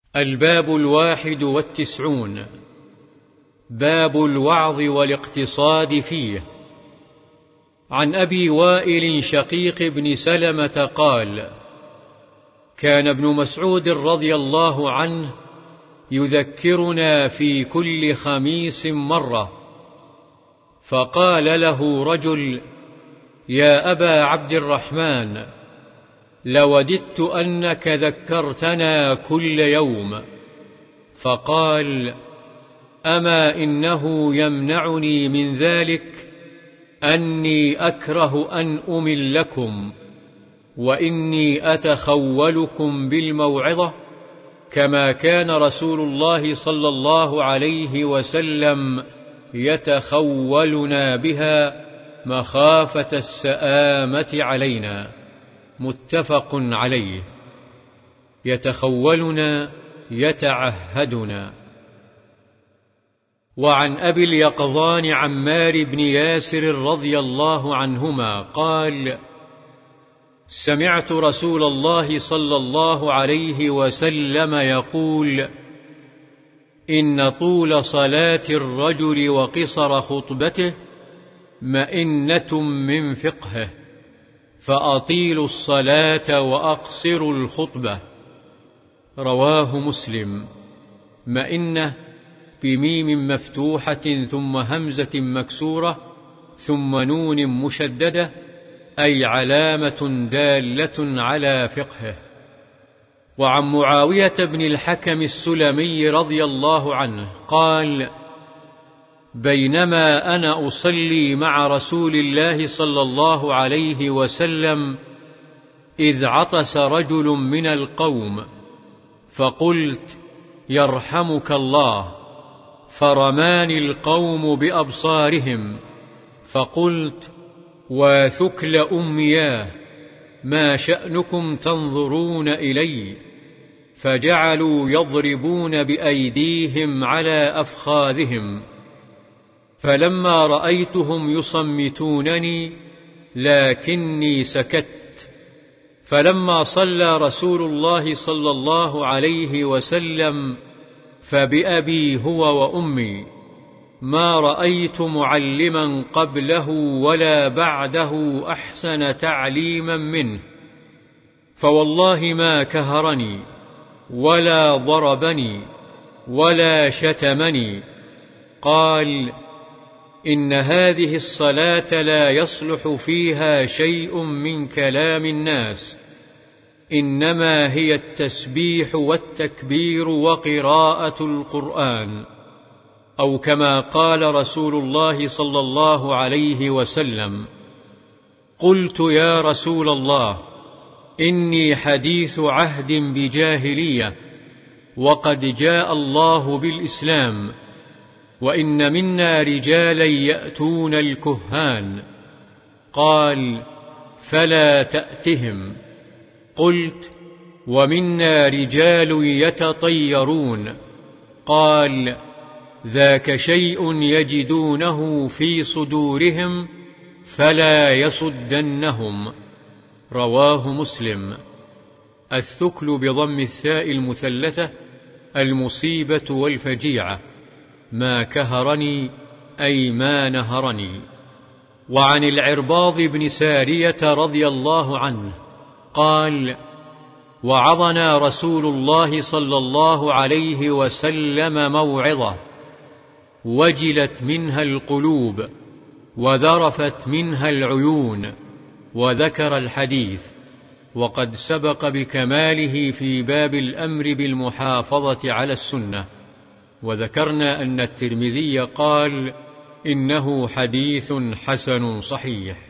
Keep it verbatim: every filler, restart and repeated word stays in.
الباب الواحد والتسعون. باب الوعظ والاقتصاد فيه. عن أبي وائل شقيق بن سلمة قال: كان ابن مسعود رضي الله عنه يذكرنا في كل خميس مرة، فقال له رجل: يا أبا عبد الرحمن، لوددت أنك ذكرتنا كل يوم. فقال: أما إنه يمنعني من ذلك أني أكره أن أملكم، وإني أتخولكم بالموعظة، كما كان رسول الله صلى الله عليه وسلم يتخولنا بها مخافة السآمة علينا. متفق عليه. يتخولنا يتعهدنا. وعن أبي اليقظان عمار بن ياسر رضي الله عنهما قال: سمعت رسول الله صلى الله عليه وسلم يقول: إن طول صلاة الرجل وقصر خطبته مئنة من فقهه، فأطيلوا الصلاة وأقصروا الخطبة. رواه مسلم. مئنة بميم مفتوحة ثم همزة مكسورة ثم نون مشددة، أي علامة دالة على فقهه. وعن معاوية بن الحكم السلمي رضي الله عنه قال: بينما أنا أصلي مع رسول الله صلى الله عليه وسلم إذ عطس رجل من القوم، فقلت: يرحمك الله، فرماني القوم بأبصارهم، فقلت: وثكل أمياه، ما شأنكم تنظرون إلي؟ فجعلوا يضربون بأيديهم على أفخاذهم، فلما رأيتهم يصمتونني لكني سكت. فلما صلى رسول الله صلى الله عليه وسلم فبأبي هو وأمي ما رأيت معلما قبله ولا بعده أحسن تعليما منه، فوالله ما كهرني ولا ضربني ولا شتمني. قال: إن هذه الصلاة لا يصلح فيها شيء من كلام الناس، إنما هي التسبيح والتكبير وقراءة القرآن، أو كما قال رسول الله صلى الله عليه وسلم. قلت: يا رسول الله، إني حديث عهد بجاهلية، وقد جاء الله بالإسلام، وإن منا رجالا يأتون الكهان. قال: فلا تأتهم. قلت: ومنا رجال يتطيرون. قال: ذاك شيء يجدونه في صدورهم فلا يصدنهم. رواه مسلم. الثكل بضم الثاء المثلثة المصيبة والفجيعة. ما كهرني أي ما نهرني. وعن العرباض بن سارية رضي الله عنه قال: وعظنا رسول الله صلى الله عليه وسلم موعظة وجلت منها القلوب وذرفت منها العيون، وذكر الحديث، وقد سبق بكماله في باب الأمر بالمحافظة على السنة. وذكرنا أن الترمذي قال: إنه حديث حسن صحيح.